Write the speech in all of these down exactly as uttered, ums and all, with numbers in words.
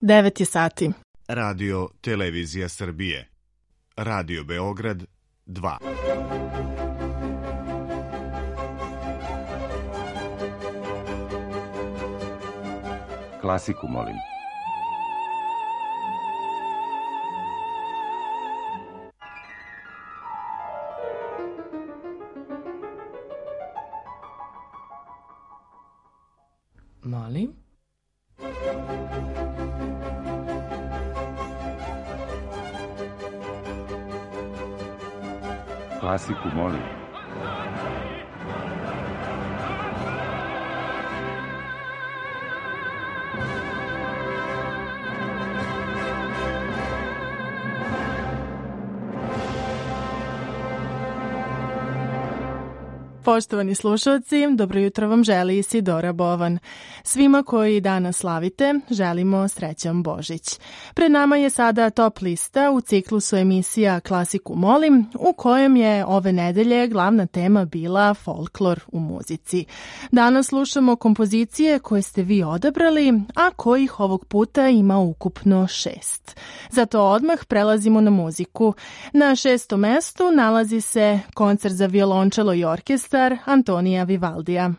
devet je sati. Radio Televizija Srbije. Radio Beograd dva. Klasiku, molim. Molim. Klasiku, molim. Poštovani slušalci, dobro jutro vam želi Isidora Bovan. Svima koji danas slavite, želimo srećan Božić. Pred nama je sada top lista u ciklusu emisija Klasiku molim, u kojem je ove nedelje glavna tema bila folklor u muzici. Danas slušamo kompozicije koje ste vi odabrali, a kojih ovog puta ima ukupno šest. Zato odmah prelazimo na muziku. Na šestom mestu nalazi se koncert za violončelo i orkestar Antonija Vivaldija.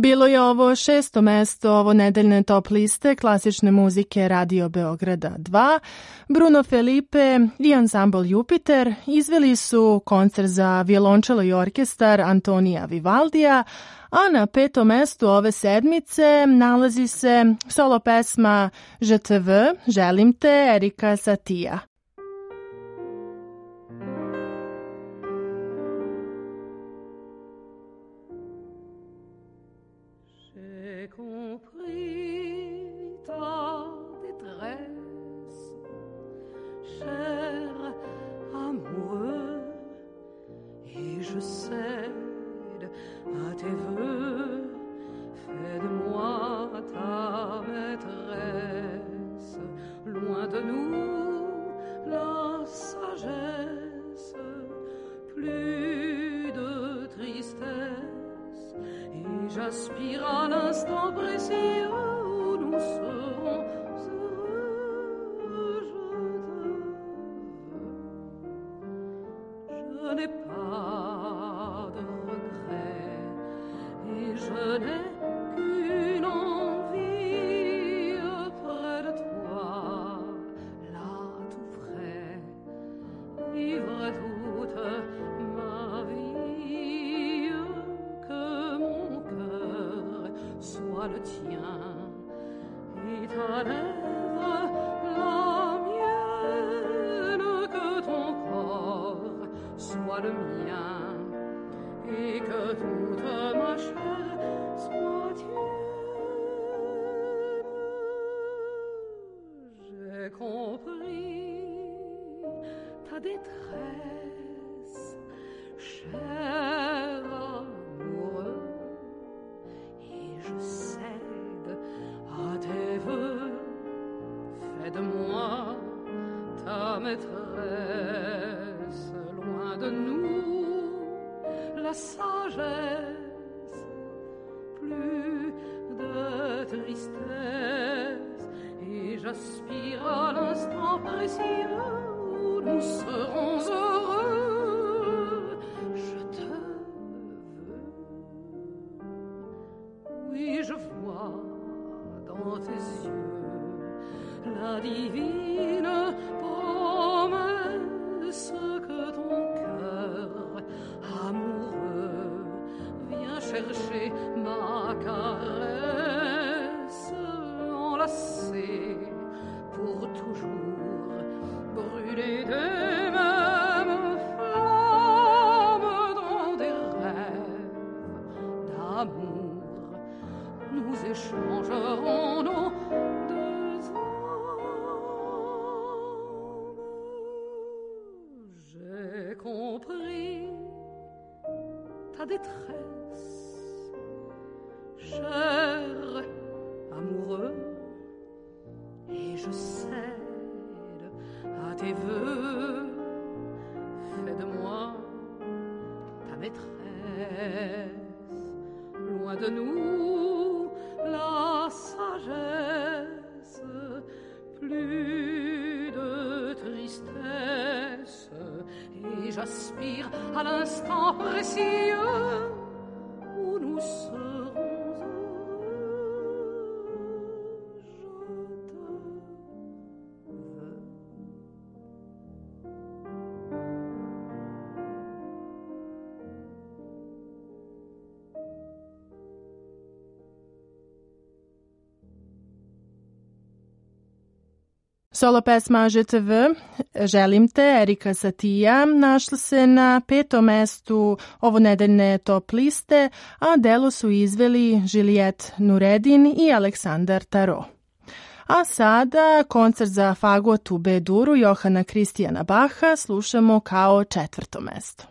Bilo je ovo šesto mesto ovo nedeljne top liste klasične muzike Radio Beograda dva. Bruno Felipe i ansambl Jupiter izveli su koncert za violončelo i orkestar Antonija Vivaldija, a na petom mestu ove sedmice nalazi se solo pesma Je te veux, Želim te, Erika Satija. J'aspire à l'instant précis où nous serons heureux. Je te veux. Je n'ai pas de regrets et je n'ai qu'une envie près de toi, là tout près, vivre toute ma vie, que mon cœur soit le tien et ta lèvre la mienne, que ton corps soit le mien et que toute ma chair soit tienne. J'ai compris ta détresse, cher amoureux, et je cède à tes vœux. Fais de moi ta maîtresse, loin de nous la sagesse, plus de tristesse, et j'aspire à l'instant précis où nous serons heureux. Je te veux. Oui, je vois dans tes yeux la divine promesse que ton cœur amoureux vient chercher ma caresse, enlacée pour toujours, brûler des mêmes flammes dans des rêves d'amour. Nous échangerons nos deux âmes. J'ai compris ta détresse, cher amoureux, et je cède à tes vœux. Fais de moi ta maîtresse, loin de nous la sagesse, plus de tristesse, et j'aspire à l'instant précieux où nous serons heureux. Je te veux. Solo pesma Je te veux, Želim te, Erika Satija, našla se na petom mestu ovo nedeljne top liste, a delo su izveli Juliet Nuredin i Aleksandar Taro. A sada koncert za fagot u B-duru Johana Kristijana Baha slušamo kao četvrto mesto.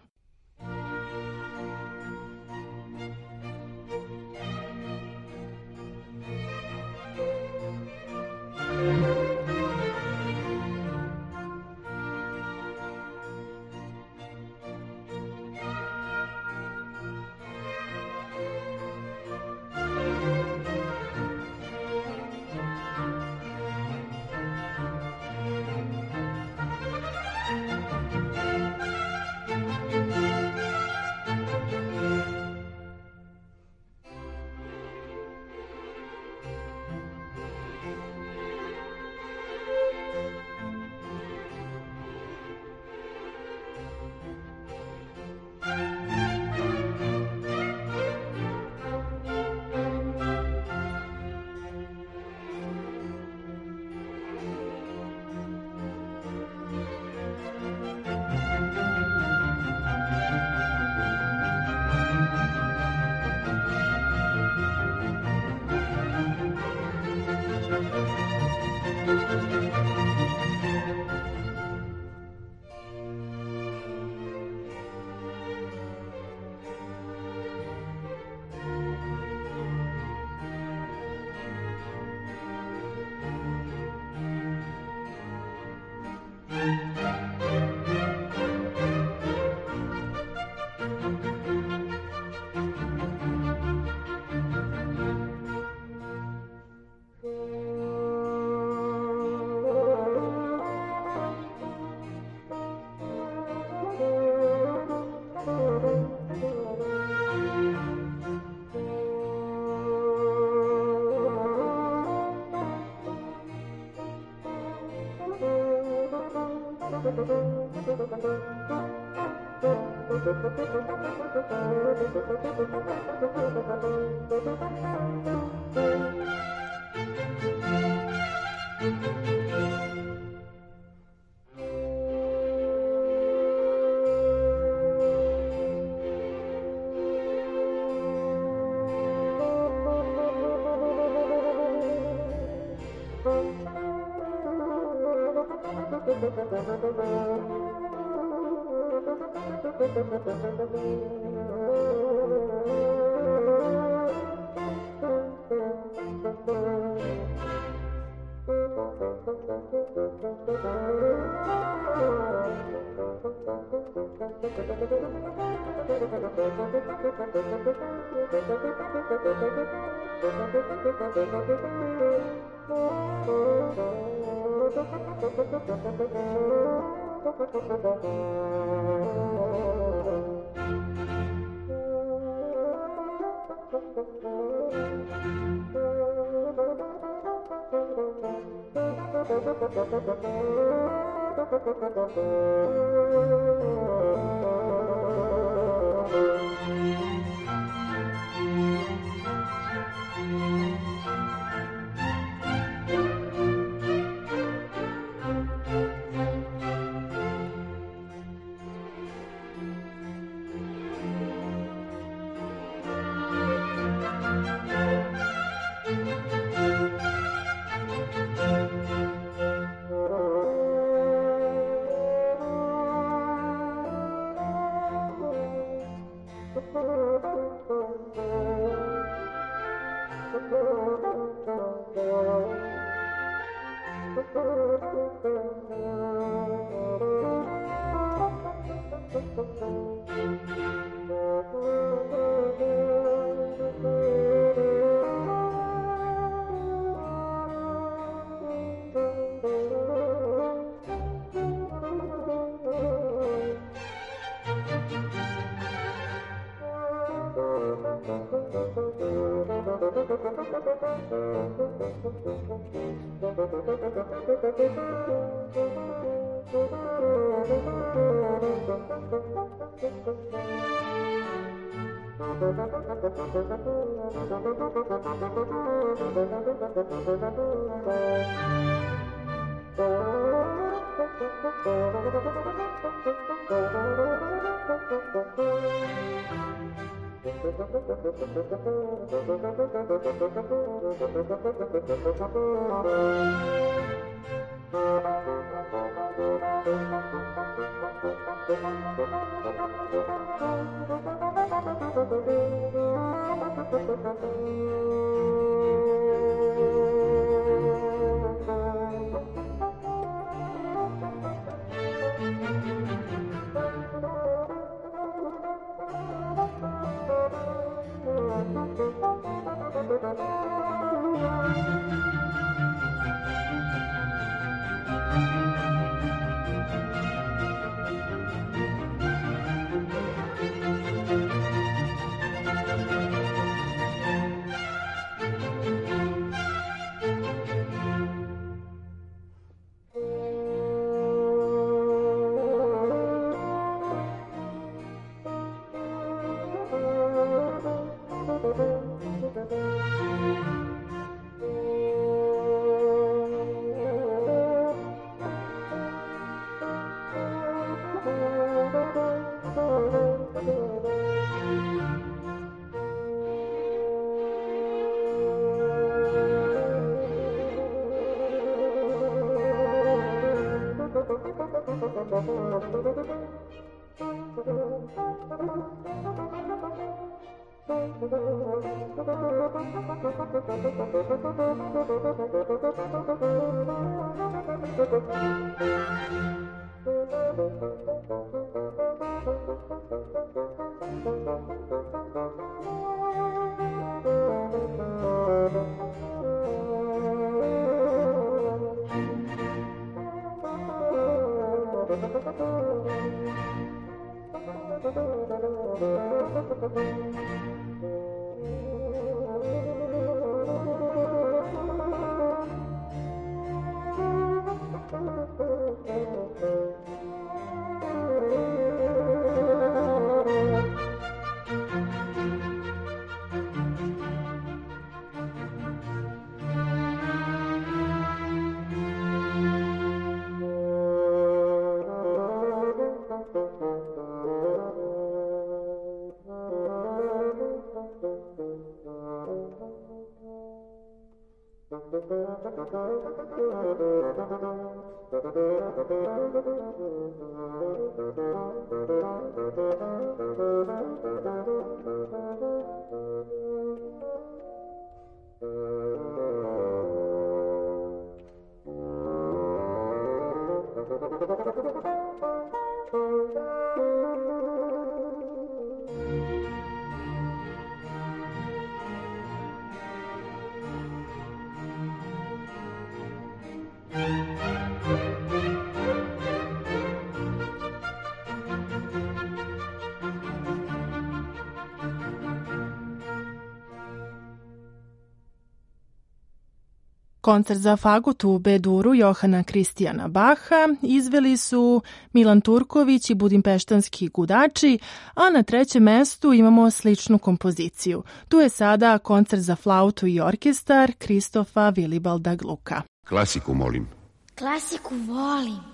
Koncert za fagot u B-duru Johana Kristijana Baha izveli su Milan Turković i budimpeštanski gudači, a na trećem mestu imamo sličnu kompoziciju. Tu je sada koncert za flautu i orkestar Kristofa Vilibalda Gluka. Klasiku molim. Klasiku volim.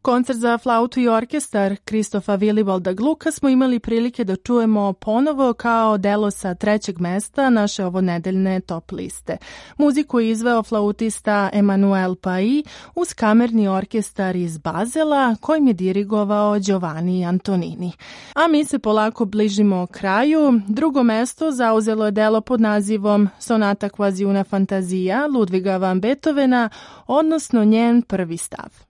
Koncert za flautu i orkestar Kristofa Willibaldsa Glucka smo imali prilike da čujemo ponovo kao delo sa trećeg mesta naše ovonedeljne top liste. Muziku je izveo flautista Emmanuel Pai uz kamerni orkestar iz Bazela kojim je dirigovao Giovanni Antonini. A mi se polako bližimo kraju. Drugo mesto zauzelo je delo pod nazivom Sonata quasi una fantazija Ludviga van Beethovena, odnosno njen prvi stav.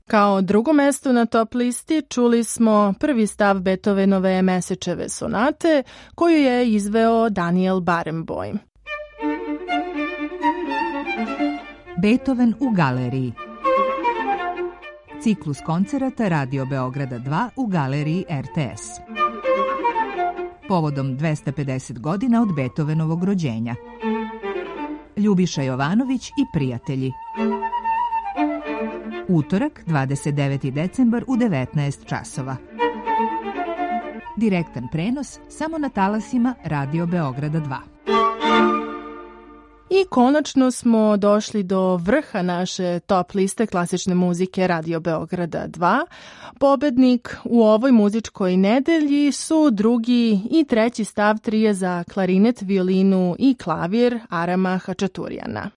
Kao drugo mesto na top listi čuli smo prvi stav Beethovenove Mesečeve sonate, koju je izveo Daniel Barenboim. Beethoven u galeriji. Ciklus koncerata Radio Beograda dva u galeriji R T S. Povodom dvesta pedeset godina od Beethovenovog rođenja. Ljubiša Jovanović i prijatelji. Utorak, dvadeset deveti decembar u devetnaest časova. Direktan prenos samo na talasima Radio Beograda dva. I konačno smo došli do vrha naše top liste klasične muzike Radio Beograda dva. Pobednik u ovoj muzičkoj nedelji su drugi i treći stav trija za klarinet, violinu i klavir Arama Hačaturjana.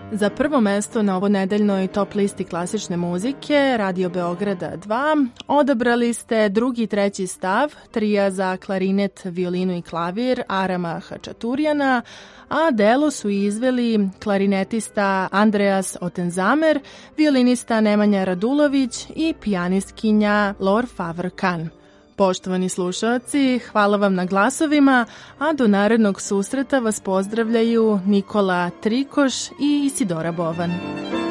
Za prvo mesto na ovonedeljnoj top listi klasične muzike Radio Beograda dva odabrali ste drugi i treći stav trija za klarinet, violinu i klavir Arama Hačaturjana, a delo su izveli klarinetista Andreas Otenzamer, violinista Nemanja Radulović i pijanistkinja Lor Favre-Kahn. Poštovani slušaoci, hvala vam na glasovima, a do narednog susreta vas pozdravljaju Nikola Trikoš i Isidora Bovan.